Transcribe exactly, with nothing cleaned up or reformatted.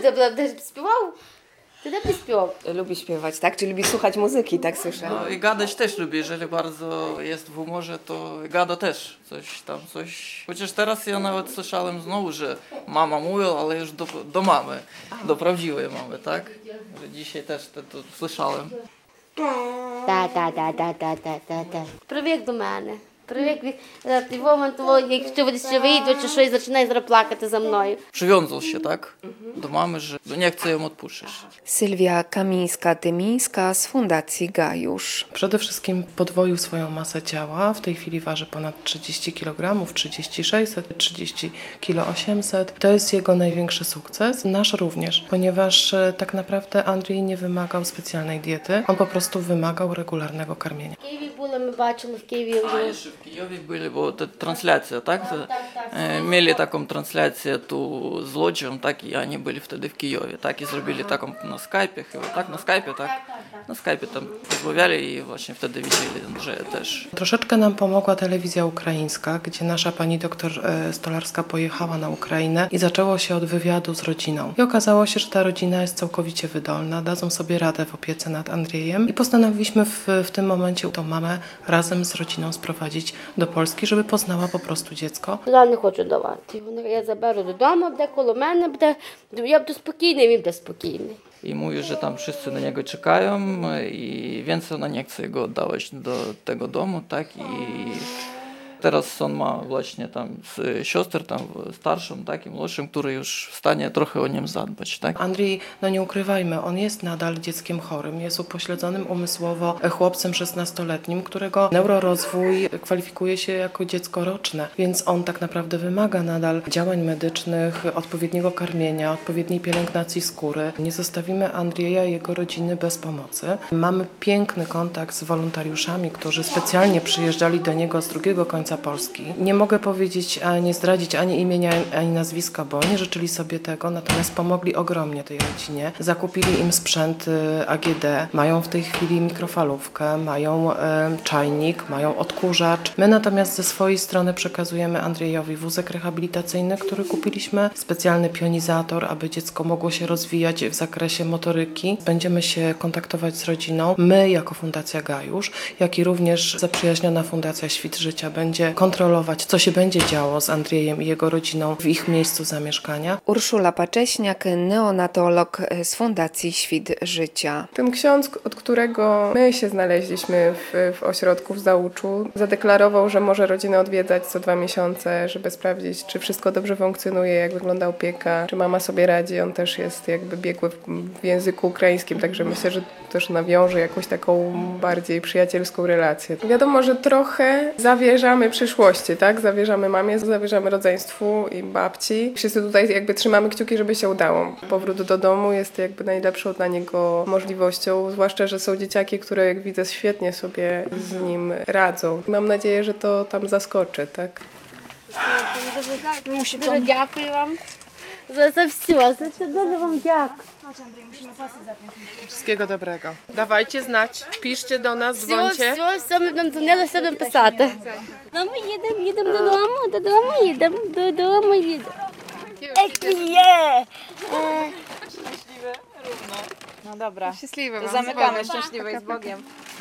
Ty śpiewał? Ty lepiej śpiewał. Lubi śpiewać, tak? Czy lubi słuchać muzyki, tak słyszę? No i gadać też lubi, jeżeli bardzo jest w humorze, to gada też coś tam, coś. Chociaż teraz ja nawet słyszałem znowu, że mama mówiła, ale już do, do mamy, do prawdziwej mamy, tak? Że dzisiaj też to, to słyszałem. Та, та, та, та, та, та, та, та. Привик до мене. Привик, ти момент, якщо буде ще вийду, чи щось починає зараз плакати за мною. Przywiązał się, tak? Do mamy, że nie chce ją odpuszczać. Sylwia Kamińska-Tymińska z Fundacji Gajusz. Przede wszystkim podwoił swoją masę ciała. W tej chwili waży ponad trzydzieści kilogramów, trzydzieści sześćset, trzydzieści osiemset. To jest jego największy sukces. Nasz również, ponieważ e, tak naprawdę Andrzej nie wymagał specjalnej diety. On po prostu wymagał regularnego karmienia. В Києві були, ми бачили в Києві. A jeszcze w Kijowie byli, bo to transляcja, tak? E, Mieli taką transляcję tu z Łodzią, tak? I oni byli wtedy w Kijowie, tak? I zrobili taką na Skype'ie chyba, tak? Na Skype'ie, tak? Na Skype'ie tam rozmawiali i właśnie wtedy widzieli Andrzeja też. Troszeczkę nam pomogła telewizja ukraińska, gdzie nasza pani doktor e, Stolarska pojechała na Ukrainę i zaczęło się od wywiadu z rodziną. I okazało się, że ta rodzina jest całkowicie wydolna, dadzą sobie radę w opiece nad Andrzejem i postanowiliśmy w, w tym momencie tą mamę razem z rodziną sprowadzić do Polski, żeby poznała po prostu dziecko. Туди не хочу давати. Вони- Я заберу додому, буде коло мене, буде, я буду спокійний, він буде спокійний. I mówi, że tam wszyscy na niego czekają i więcej ona nie chce go oddawać do tego domu, tak? I teraz on ma właśnie tam z sioster, tam starszą, tak? I młodszym, który już w stanie trochę o nim zadbać, tak? Andrzej, no nie ukrywajmy, on jest nadal dzieckiem chorym, jest upośledzonym umysłowo chłopcem szesnastoletnim, którego neurorozwój kwalifikuje się jako dziecko roczne, więc on tak naprawdę wymaga nadal działań medycznych, odpowiedniego karmienia, odpowiedniej pielęgnacji skóry. Nie zostawimy Andrzeja i jego rodziny bez pomocy. Mamy piękny kontakt z wolontariuszami, którzy specjalnie przyjeżdżali do niego z drugiego końca Polski. Nie mogę powiedzieć, a nie zdradzić ani imienia, ani nazwiska, bo nie życzyli sobie tego, natomiast pomogli ogromnie tej rodzinie. Zakupili im sprzęt A G D, mają w tej chwili mikrofalówkę, mają e, czajnik, mają odkurzacz. My natomiast ze swojej strony przekazujemy Andrzejowi wózek rehabilitacyjny, który kupiliśmy, specjalny pionizator, aby dziecko mogło się rozwijać w zakresie motoryki. Będziemy się kontaktować z rodziną. My jako Fundacja Gajusz, jak i również zaprzyjaźniona Fundacja Świt Życia będzie kontrolować, co się będzie działo z Andrzejem i jego rodziną w ich miejscu zamieszkania. Urszula Pacześniak, neonatolog z Fundacji Świt Życia. Ten ksiądz, od którego my się znaleźliśmy w, w ośrodku w Załuczu, zadeklarował, że może rodzinę odwiedzać co dwa miesiące, żeby sprawdzić, czy wszystko dobrze funkcjonuje, jak wygląda opieka, czy mama sobie radzi. On też jest jakby biegły w, w języku ukraińskim, także myślę, że też nawiąże jakąś taką bardziej przyjacielską relację. Wiadomo, że trochę zawierzamy przyszłości, tak? Zawierzamy mamie, zawierzamy rodzeństwu i babci. Wszyscy tutaj jakby trzymamy kciuki, żeby się udało. Powrót do domu jest jakby najlepszą dla niego możliwością, zwłaszcza, że są dzieciaki, które jak widzę świetnie sobie z nim radzą. Mam nadzieję, że to tam zaskoczy, tak? Дуже дякую вам за, за все. За все дуже вам дякую. Wszystkiego dobrego. Dawajcie znać, piszcie do nas, Все, dzwońcie. все, все, ми будемо дзвонили, все будемо писати. Ну, ми їдемо, їдемо додому, додому їдемо, додому їдемо. Які є! No dobra, Szczęśliwe to wam. zamykamy. Szczęśliwej z Bogiem.